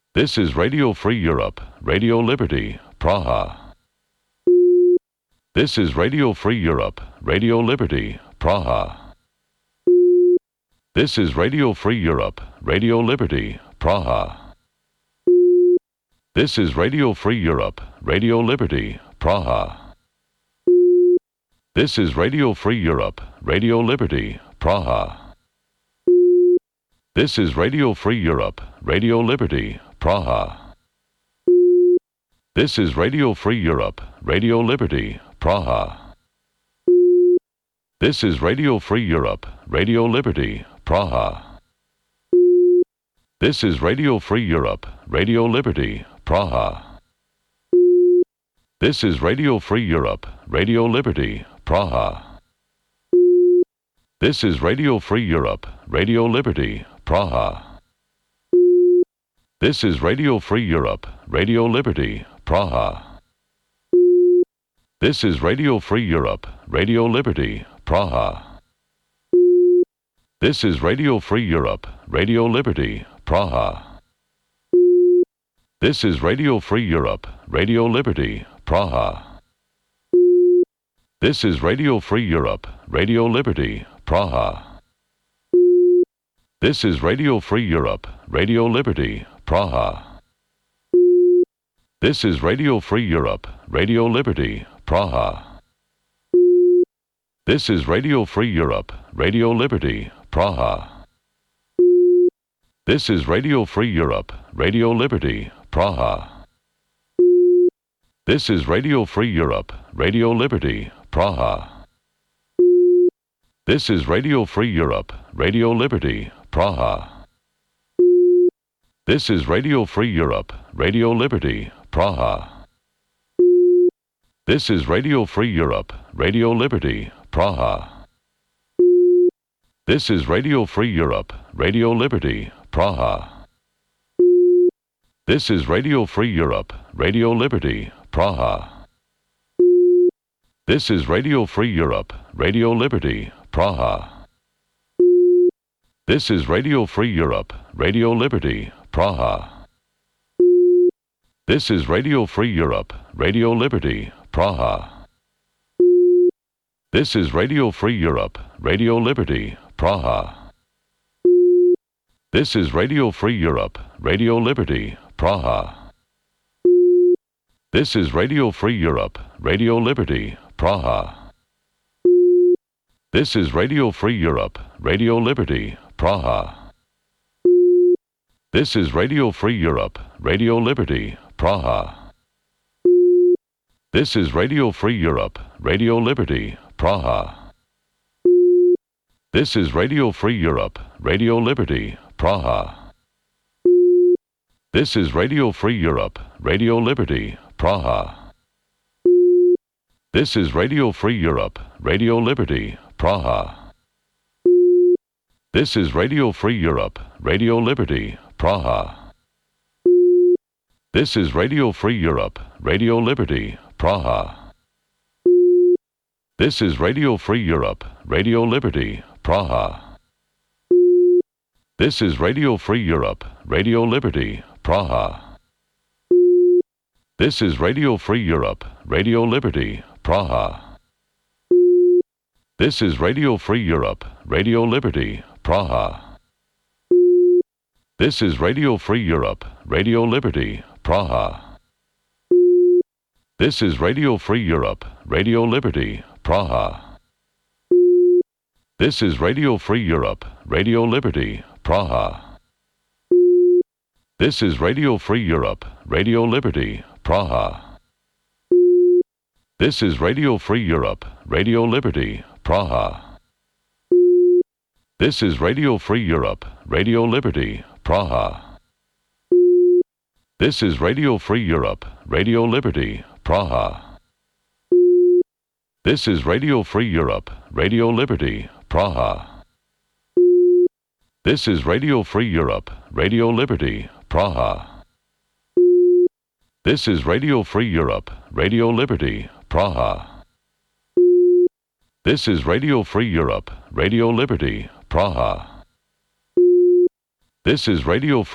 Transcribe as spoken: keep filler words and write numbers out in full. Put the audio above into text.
This is Radio Free Europe, Radio Liberty, Praha. This is Radio Free Europe, Radio Liberty, Praha. This is Radio Free Europe, Radio Liberty, Praha. This is Radio Free Europe, Radio Liberty, Praha. This is Radio Free Europe, Radio Liberty, Praha. This is Radio Free Europe, Radio Liberty, Praha. This is Radio Free Europe, Radio Liberty, Praha. This is Radio Free Europe, Radio Liberty, Praha. This is Radio Free Europe, Radio Liberty, Praha. This is Radio Free Europe, Radio Liberty, Praha. This is Radio Free Europe, Radio Liberty, Praha. This is Radio Free Europe, Radio Liberty, Praha. This is Radio Free Europe, Radio Liberty, Praha. This is Radio Free Europe, Radio Liberty, Praha. This is Radio Free Europe, Radio Liberty, Praha. This is Radio Free Europe, Radio Liberty, Praha. This is Radio Free Europe, Radio Liberty, Praha. This is Radio Free Europe, Radio Liberty, Praha. This is Radio Free Europe, Radio Liberty, Praha. This is Radio Free Europe, Radio Liberty, Praha. This is Radio Free Europe, Radio Liberty, Praha. This is Radio Free Europe, Radio Liberty, Praha. This is Radio Free Europe, Radio Liberty, Praha. This is Radio Free Europe, Radio Liberty, Praha. This is Radio Free Europe, Radio Liberty, Praha. This is Radio Free Europe, Radio Liberty, Praha. This is Radio Free Europe, Radio Liberty, Praha. This is Radio Free Europe, Radio Liberty, Praha. This is Radio Free Europe, Radio Liberty, Praha. This is Radio Free Europe, Radio Liberty, Praha. This is Radio Free Europe, Radio Liberty, Praha. This is Radio Free Europe, Radio Liberty, Praha. This is Radio Free Europe, Radio Liberty, Praha. This is Radio Free Europe, Radio Liberty, Praha. This is Radio Free Europe, Radio Liberty, Praha. This is Radio Free Europe, Radio Liberty, Praha. This is Radio Free Europe, Radio Liberty, Praha. This is Radio Free Europe, Radio Liberty, Praha. This is Radio Free Europe, Radio Liberty, Praha. This is Radio Free Europe, Radio Liberty, Praha. This is Radio Free Europe, Radio Liberty, Praha. This is Radio Free Europe, Radio Liberty, Praha. This is Radio Free Europe, Radio Liberty, Praha. This is Radio Free Europe, Radio Liberty, Praha. This is Radio Free Europe, Radio Liberty, Praha. This is Radio Free Europe, Radio Liberty, Praha. This is Radio Free Europe, Radio Liberty, Praha. This is Radio Free Europe, Radio Liberty, Praha. This is Radio Free Europe, Radio Liberty, Praha. This is Radio Free Europe, Radio Liberty, Praha. This is Radio Free Europe, Radio Liberty, Praha. This is Radio Free Europe, Radio Liberty, Praha. This is Radio Free Europe, Radio Liberty, Praha. This is Radio Free Europe, Radio Liberty, Praha. This is Radio Free Europe, Radio Liberty, Praha. This is Radio Free